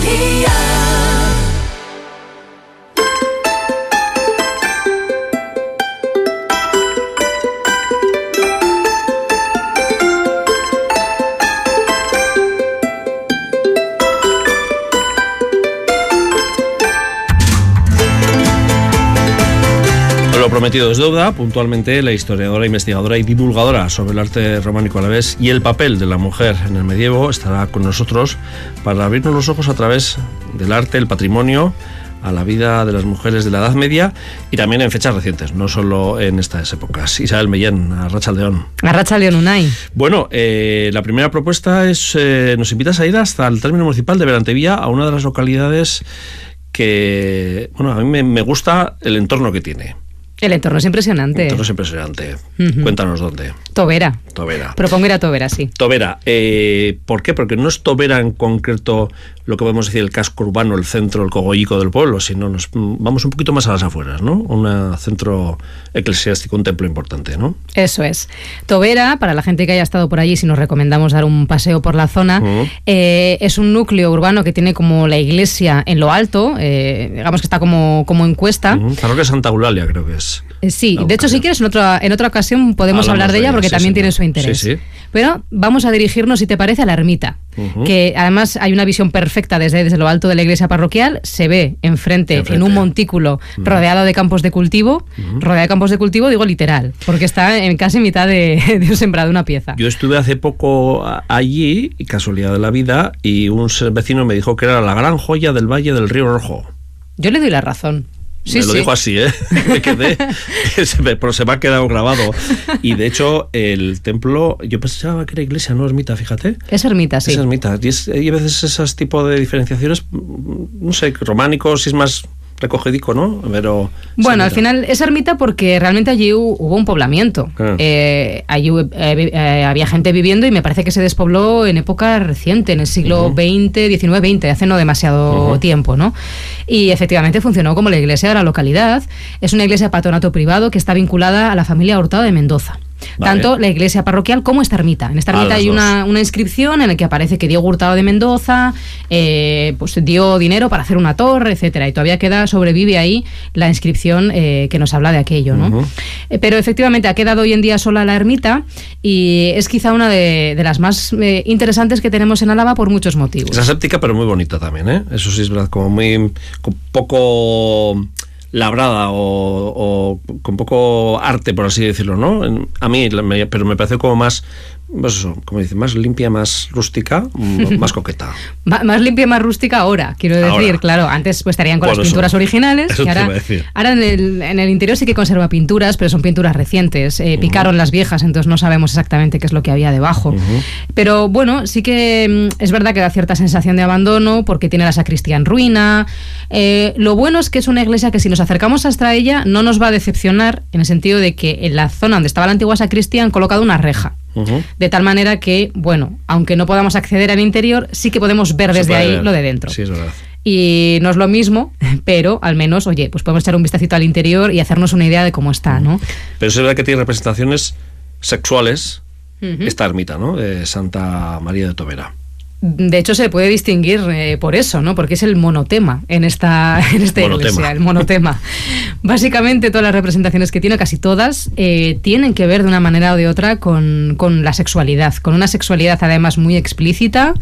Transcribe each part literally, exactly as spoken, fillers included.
Melodía. Lo prometido es deuda. Puntualmente, la historiadora, investigadora y divulgadora sobre el arte románico alavés y el papel de la mujer en el medievo estará con nosotros para abrirnos los ojos a través del arte, el patrimonio, a la vida de las mujeres de la Edad Media y también en fechas recientes, no solo en estas épocas. Isabel Mellén, Arratsaldeon. Arratsaldeon Unai. Bueno, eh, la primera propuesta es, eh, nos invitas a ir hasta el término municipal de Berantevía, a una de las localidades que, bueno, a mí me, me gusta el entorno que tiene. El entorno es impresionante. El entorno es impresionante. Uh-huh. Cuéntanos dónde. Tobera. Tobera. Propongo ir a Tobera, sí. Tobera. Eh, ¿Por qué? Porque no es Tobera en concreto lo que podemos decir el casco urbano, el centro, el cogollico del pueblo, sino nos vamos un poquito más a las afueras, ¿no? Un centro eclesiástico, un templo importante, ¿no? Eso es. Tobera, para la gente que haya estado por allí, si nos recomendamos dar un paseo por la zona, uh-huh. eh, es un núcleo urbano que tiene como la iglesia en lo alto, eh, digamos que está como, como en cuesta. Uh-huh. Parroquia Santa Eulalia, creo que es. Eh, sí, de hecho, si quieres, en otra, en otra ocasión podemos Hablamos hablar de ella, ella porque sí, también sí, tiene sí. su interés. Sí, sí. Pero vamos a dirigirnos, si te parece, a la ermita, uh-huh. que además hay una visión perfecta desde, desde lo alto de la iglesia parroquial, se ve enfrente, enfrente. en un montículo uh-huh. rodeado de campos de cultivo, uh-huh. rodeado de campos de cultivo, digo literal, porque está en casi mitad de, de un sembrado, una pieza. Yo estuve hace poco allí, casualidad de la vida, y un vecino me dijo que era la gran joya del Valle del Río Rojo. Yo le doy la razón. Sí, me lo sí. dijo así, ¿eh? Me quedé, pero se me ha quedado grabado. Y de hecho, el templo, yo pensaba que era iglesia, no ermita, fíjate. Es ermita, sí. Es ermita. Y, es, y a veces esos tipos de diferenciaciones, no sé, románicos, si es más recogidico, ¿no? Pero bueno, al final es ermita porque realmente allí hubo un poblamiento. Ah. Eh, allí eh, eh, había gente viviendo y me parece que se despobló en época reciente, en el siglo uh-huh. veinte, diecinueve, veinte, hace no demasiado uh-huh. tiempo, ¿no? Y efectivamente funcionó como la iglesia de la localidad. Es una iglesia de patronato privado que está vinculada a la familia Hurtado de Mendoza. Vale. Tanto la iglesia parroquial como esta ermita. En esta ermita hay una, una inscripción en la que aparece que Diego Hurtado de Mendoza eh, pues dio dinero para hacer una torre, etcétera. Y todavía queda, sobrevive ahí la inscripción eh, que nos habla de aquello, ¿no? Uh-huh. Eh, pero efectivamente ha quedado hoy en día sola la ermita y es quizá una de, de las más eh, interesantes que tenemos en Álava por muchos motivos. Es aséptica pero muy bonita también, ¿eh? Eso sí es verdad, como muy con poco labrada o, o con poco arte, por así decirlo, ¿no? A mí, me, pero me parece como más, pues eso, como dice, más limpia, más rústica, más coqueta. Más limpia, más rústica ahora, quiero decir, ahora. Claro, antes pues estarían con por las eso. pinturas originales, eso y ahora, ahora en, el, en el interior sí que conserva pinturas, pero son pinturas recientes, eh, uh-huh. picaron las viejas, entonces no sabemos exactamente qué es lo que había debajo. Uh-huh. Pero bueno, sí que es verdad que da cierta sensación de abandono, porque tiene la sacristía en ruina. Eh, lo bueno es que es una iglesia que si nos acercamos hasta ella no nos va a decepcionar, en el sentido de que en la zona donde estaba la antigua sacristía han colocado una reja. Uh-huh. De tal manera que, bueno, aunque no podamos acceder al interior, sí que podemos ver desde ahí ver. lo de dentro. Sí, es verdad. Y no es lo mismo, pero al menos, oye, pues podemos echar un vistacito al interior y hacernos una idea de cómo está, ¿no? Pero es verdad que tiene representaciones sexuales, uh-huh. esta ermita, ¿no? De Santa María de Tobera. De hecho, se puede distinguir eh, por eso, ¿no? Porque es el monotema en esta, en esta monotema. iglesia, el monotema. Básicamente, todas las representaciones que tiene, casi todas, eh, tienen que ver de una manera o de otra con, con la sexualidad, con una sexualidad además muy explícita,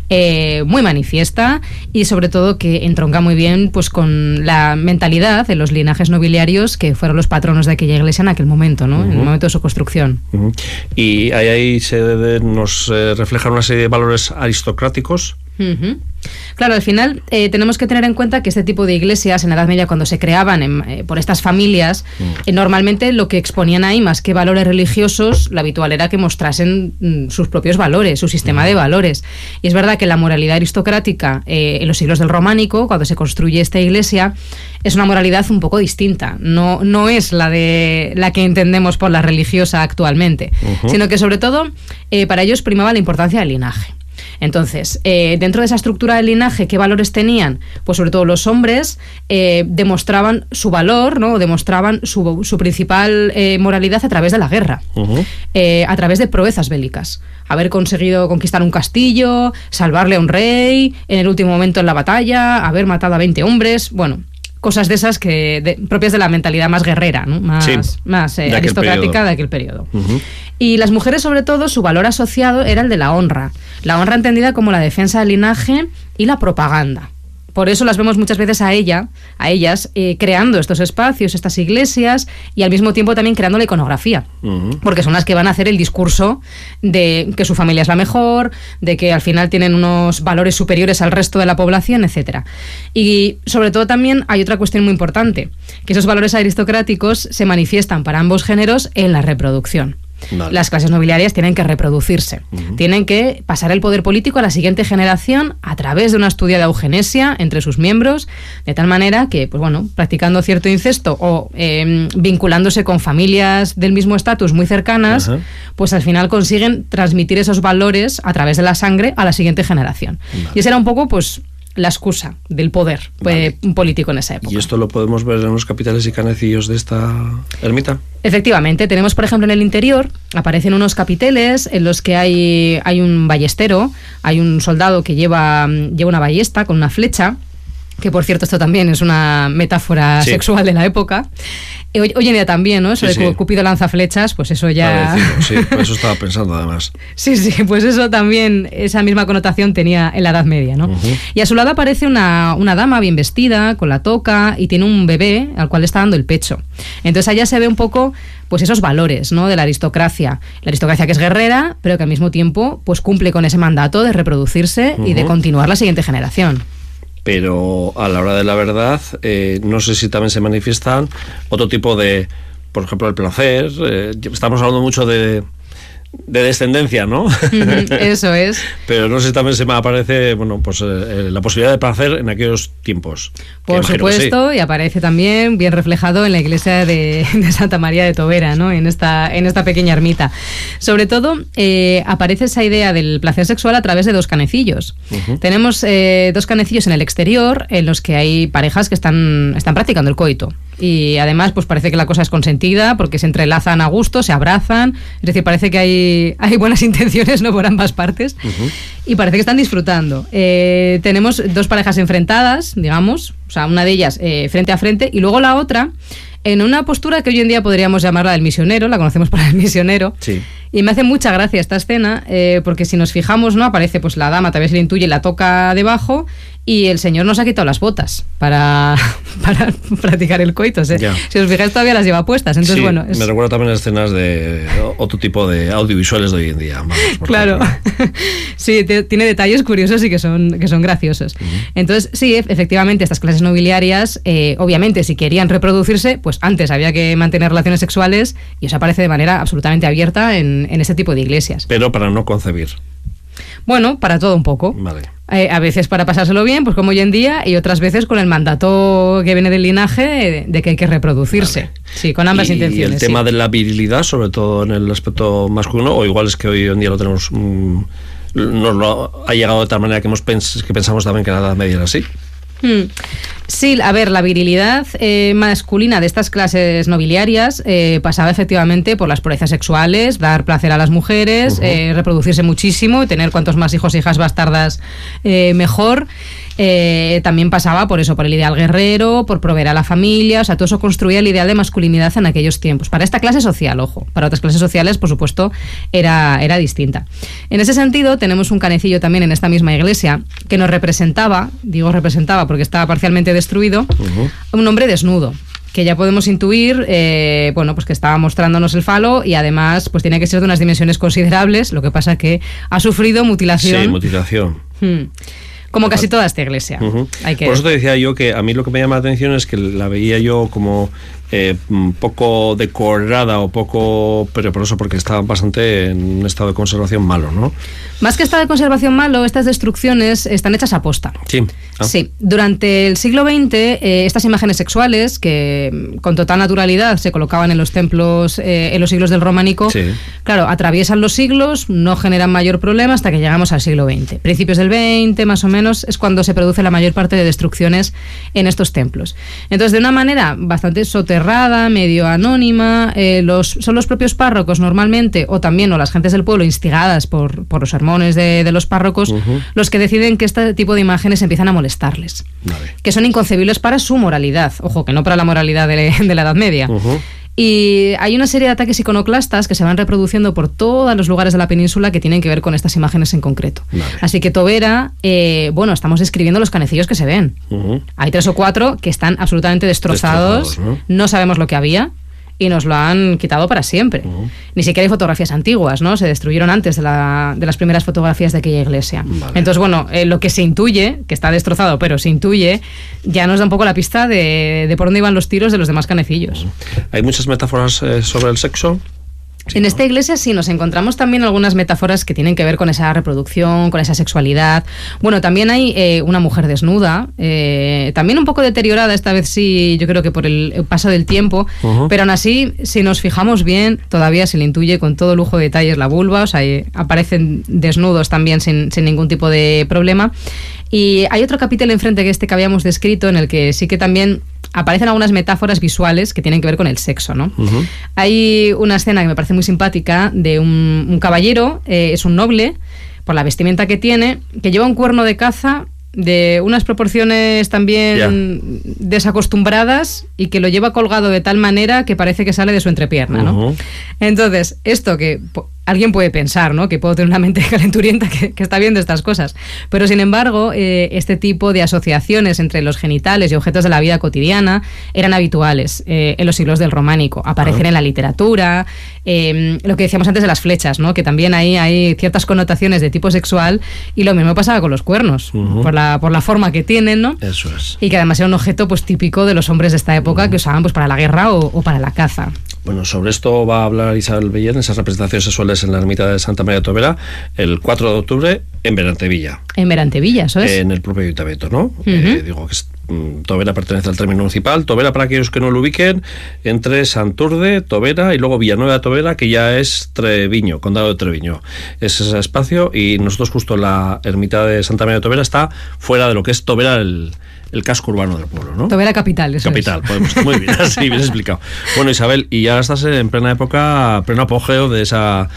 eh, muy manifiesta y sobre todo que entronca muy bien pues con la mentalidad de los linajes nobiliarios que fueron los patronos de aquella iglesia en aquel momento, ¿no? Uh-huh. En el momento de su construcción. Uh-huh. Y ahí, ahí se de, nos eh, reflejan una serie de valores aristocráticos. Uh-huh. Claro, al final eh, tenemos que tener en cuenta que este tipo de iglesias en la Edad Media, cuando se creaban en, eh, por estas familias, uh-huh. eh, normalmente lo que exponían ahí, más que valores religiosos, lo habitual era que mostrasen mm, sus propios valores, su sistema uh-huh. de valores. Y es verdad que la moralidad aristocrática eh, en los siglos del románico, cuando se construye esta iglesia, es una moralidad un poco distinta. No, no es la de la que entendemos por la religiosa actualmente, uh-huh. sino que sobre todo eh, para ellos primaba la importancia del linaje. Entonces, eh, dentro de esa estructura del linaje, ¿qué valores tenían? Pues sobre todo los hombres eh, demostraban su valor, ¿no? Demostraban su, su principal eh, moralidad a través de la guerra, uh-huh. eh, a través de proezas bélicas. Haber conseguido conquistar un castillo, salvarle a un rey, en el último momento en la batalla, haber matado a veinte hombres, bueno... Cosas de esas que de, propias de la mentalidad más guerrera, ¿no? Más, sí, más eh, de aristocrática de aquel periodo. Uh-huh. Y las mujeres, sobre todo, su valor asociado era el de la honra. La honra entendida como la defensa del linaje y la propaganda. Por eso las vemos muchas veces a ella, a ellas, eh, creando estos espacios, estas iglesias, y al mismo tiempo también creando la iconografía. Uh-huh. Porque son las que van a hacer el discurso de que su familia es la mejor, de que al final tienen unos valores superiores al resto de la población, etcétera. Y sobre todo también hay otra cuestión muy importante, que esos valores aristocráticos se manifiestan para ambos géneros en la reproducción. Vale. Las clases nobiliarias tienen que reproducirse, uh-huh. tienen que pasar el poder político a la siguiente generación a través de una estudiada eugenesia entre sus miembros, de tal manera que, pues bueno, practicando cierto incesto o eh, vinculándose con familias del mismo estatus muy cercanas, uh-huh. pues al final consiguen transmitir esos valores a través de la sangre a la siguiente generación. Vale. Y esa era un poco, pues, la excusa del poder vale. eh, político en esa época. ¿Y esto lo podemos ver en los capiteles y canecillos de esta ermita? Efectivamente, tenemos por ejemplo en el interior, aparecen unos capiteles en los que hay, hay un ballestero, hay un soldado que lleva, lleva una ballesta con una flecha, que por cierto esto también es una metáfora sí. sexual de la época. Hoy, hoy en día también, ¿no? Eso sí, de sí. Cupido lanza flechas, pues eso ya... Sí, por eso estaba pensando además. Sí, sí, pues eso también, esa misma connotación tenía en la Edad Media, ¿no? Uh-huh. Y a su lado aparece una, una dama bien vestida, con la toca, y tiene un bebé al cual le está dando el pecho. Entonces allá se ve un poco, pues esos valores, ¿no? De la aristocracia. La aristocracia que es guerrera, pero que al mismo tiempo, pues cumple con ese mandato de reproducirse uh-huh. y de continuar la siguiente generación. Pero a la hora de la verdad, eh, no sé si también se manifiestan otro tipo de, por ejemplo, el placer. Eh, estamos hablando mucho de, de descendencia, ¿no? Eso es. Pero no sé si también se me aparece, bueno, pues eh, la posibilidad de placer en aquellos tiempos. Por supuesto, sí. Y aparece también bien reflejado en la iglesia de, de Santa María de Tobera, ¿no? En esta, en esta pequeña ermita. Sobre todo, eh, aparece esa idea del placer sexual a través de dos canecillos. Uh-huh. Tenemos eh, dos canecillos en el exterior en los que hay parejas que están, están practicando el coito. Y además, pues parece que la cosa es consentida porque se entrelazan a gusto, se abrazan. Es decir, parece que hay, hay buenas intenciones, ¿no? Por ambas partes. Uh-huh. Y parece que están disfrutando. Eh, tenemos dos parejas enfrentadas, digamos, o sea, una de ellas eh, frente a frente, y luego la otra en una postura que hoy en día podríamos llamarla del misionero, la conocemos por el misionero. Sí. Y me hace mucha gracia esta escena, eh, porque si nos fijamos, ¿no? Aparece pues la dama, tal vez se le intuye, la toca debajo, y el señor nos ha quitado las botas para, para practicar el coito. O sea, si os fijáis, todavía las lleva puestas. Entonces, sí, bueno, es... me recuerda también a escenas de otro tipo de audiovisuales de hoy en día. Vamos, claro. Sí, te, tiene detalles curiosos y que son, que son graciosos. Uh-huh. Entonces, sí, efectivamente, estas clases nobiliarias, eh, obviamente, si querían reproducirse, pues antes había que mantener relaciones sexuales, y eso aparece de manera absolutamente abierta en, en este tipo de iglesias. Pero para no concebir. Bueno, para todo un poco. Vale. Eh, a veces para pasárselo bien, pues como hoy en día, y otras veces con el mandato que viene del linaje de, de que hay que reproducirse. Vale. Sí, con ambas y intenciones. Y el tema sí. de la virilidad, sobre todo en el aspecto masculino, o igual es que hoy en día lo tenemos, mmm, nos lo ha llegado de tal manera que, hemos pens- que pensamos también que la Edad Media era así. Hmm. Sí, a ver, la virilidad eh, masculina de estas clases nobiliarias eh, pasaba efectivamente por las proezas sexuales, dar placer a las mujeres, uh-huh. eh, reproducirse muchísimo, tener cuantos más hijos e hijas bastardas eh, mejor. Eh, también pasaba por eso, por el ideal guerrero, por proveer a la familia, o sea, todo eso construía el ideal de masculinidad en aquellos tiempos. Para esta clase social, ojo, para otras clases sociales, por supuesto, era, era distinta. En ese sentido, tenemos un canecillo también en esta misma iglesia que nos representaba, digo representaba porque estaba parcialmente destruido, uh-huh. un hombre desnudo, que ya podemos intuir, eh, bueno, pues que estaba mostrándonos el falo, y además pues tiene que ser de unas dimensiones considerables, lo que pasa que ha sufrido mutilación. Sí, mutilación. Hmm. Como casi toda esta iglesia. Uh-huh. Hay que... Por eso te decía yo que a mí lo que me llama la atención es que la veía yo como eh, poco decorada o poco, pero por eso porque está bastante en un estado de conservación malo, ¿no? Más que estado de conservación malo, estas destrucciones están hechas a posta. Sí. Ah. Sí. Durante el siglo veinte, eh, estas imágenes sexuales, que con total naturalidad se colocaban en los templos eh, en los siglos del románico, sí. claro, atraviesan los siglos, no generan mayor problema hasta que llegamos al siglo veinte. Principios del veinte, más o menos, es cuando se produce la mayor parte de destrucciones en estos templos. Entonces, de una manera bastante soterrada, medio anónima, eh, los, son los propios párrocos normalmente, o también o las gentes del pueblo instigadas por, por los sermones de, de los párrocos, uh-huh. los que deciden que este tipo de imágenes empiezan a molestarles, vale. que son inconcebibles para su moralidad, ojo, que no para la moralidad de, de la Edad Media. Uh-huh. Y hay una serie de ataques iconoclastas que se van reproduciendo por todos los lugares de la península que tienen que ver con estas imágenes en concreto. Vale. Así que Tobera, eh, bueno, estamos describiendo los canecillos que se ven. Uh-huh. Hay tres o cuatro que están absolutamente destrozados, destrozados ¿no? no sabemos lo que había y nos lo han quitado para siempre. Uh-huh. Ni siquiera hay fotografías antiguas, ¿no? Se destruyeron antes de, la, de las primeras fotografías de aquella iglesia. Vale. Entonces, bueno, eh, lo que se intuye, que está destrozado, pero se intuye, ya nos da un poco la pista de, de por dónde iban los tiros de los demás canecillos. Uh-huh. ¿Hay muchas metáforas eh, sobre el sexo? Sí, en ¿no? esta iglesia sí nos encontramos también algunas metáforas que tienen que ver con esa reproducción, con esa sexualidad. Bueno, también hay eh, una mujer desnuda, eh, también un poco deteriorada, esta vez sí, yo creo que por el paso del tiempo, uh-huh. pero aún así, si nos fijamos bien, todavía se le intuye con todo lujo de detalles la vulva, o sea, eh, aparecen desnudos también sin, sin ningún tipo de problema. Y hay otro capítulo enfrente que este que habíamos descrito, en el que sí que también aparecen algunas metáforas visuales que tienen que ver con el sexo, ¿no? Uh-huh. Hay una escena que me parece muy simpática de un, un caballero, eh, es un noble, por la vestimenta que tiene, que lleva un cuerno de caza de unas proporciones también yeah. desacostumbradas y que lo lleva colgado de tal manera que parece que sale de su entrepierna, ¿no? Uh-huh. Entonces, esto que po- alguien puede pensar, ¿no? Que puedo tener una mente calenturienta que, que está viendo estas cosas, pero sin embargo, eh, este tipo de asociaciones entre los genitales y objetos de la vida cotidiana eran habituales eh, en los siglos del románico, aparecer uh-huh. en la literatura, eh, lo que decíamos antes de las flechas, ¿no? Que también ahí hay ciertas connotaciones de tipo sexual, y lo mismo pasaba con los cuernos, uh-huh. por la por la forma que tienen, ¿no? Eso es. Y que además era un objeto pues típico de los hombres de esta época uh-huh. que usaban pues para la guerra o, o para la caza. Bueno, sobre esto va a hablar Isabel Bellén, esas representaciones sexuales en la ermita de Santa María de Tobera, el cuatro de octubre en Berantevilla. En Berantevilla, eso es. En el propio ayuntamiento, ¿no? Uh-huh. Eh, digo que es, mm, Tobera pertenece al término municipal. Tobera, para aquellos que no lo ubiquen, entre Santurde, Tobera y luego Villanueva de Tobera, que ya es Treviño, condado de Treviño. Es ese espacio, y nosotros justo la ermita de Santa María de Tobera está fuera de lo que es Tobera, el... el casco urbano del pueblo, ¿no? Tobera capital, eso Capital, es. Podemos, muy bien, así bien explicado. Bueno, Isabel, y ya estás en plena época, pleno apogeo de ese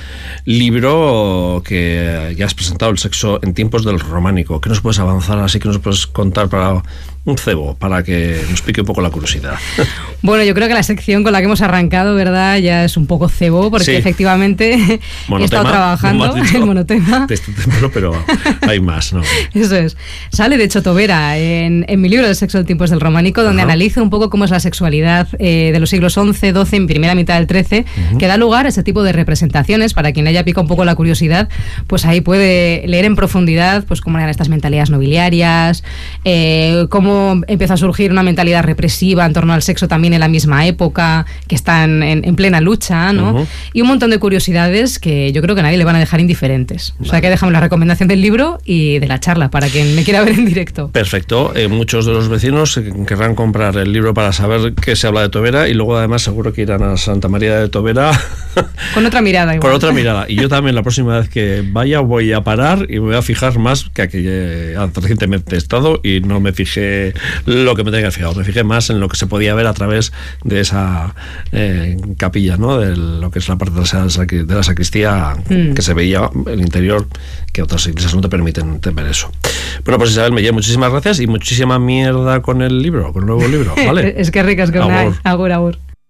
libro que ya has presentado, El sexo en tiempos del románico. ¿Qué nos puedes avanzar, así que nos puedes contar para un cebo, para que nos pique un poco la curiosidad? Bueno, yo creo que la sección con la que hemos arrancado, ¿verdad?, ya es un poco cebo, porque sí. efectivamente monotema, he estado trabajando en el monotema. De este templo, pero hay más, ¿no? Eso es. Sale, de hecho, Tobera en, en mi libro El sexo en tiempos del románico, donde Ajá. analizo un poco cómo es la sexualidad eh, de los siglos once, doce, en primera mitad del trece, uh-huh. que da lugar a ese tipo de representaciones. Para quien le haya picado un poco la curiosidad, pues ahí puede leer en profundidad pues cómo eran estas mentalidades nobiliarias, eh, cómo empezó a surgir una mentalidad represiva en torno al sexo también en la misma época, que están en, en plena lucha, ¿no? Uh-huh. Y un montón de curiosidades que yo creo que a nadie le van a dejar indiferentes. Vale. O sea que dejamos la recomendación del libro y de la charla para quien me quiera ver en directo. Perfecto. Eh, muchos de los vecinos querrán comprar el libro para saber qué se habla de Tobera, y luego además seguro que irán a Santa María de Tobera con otra mirada igual. Con otra mirada. Y yo también la próxima vez que vaya voy a parar y me voy a fijar más, que aquí eh, recientemente he estado y no me fijé lo que me tenía que fijar, me fijé más en lo que se podía ver a través de esa eh, capilla, ¿no? De lo que es la parte de la sacristía, mm. que se veía el interior, que otras iglesias no te permiten ver eso. Bueno, pues Isabel Mellén, muchísimas gracias y muchísima mierda con el libro, con el nuevo libro, ¿vale? Es que ricas con agur, agur.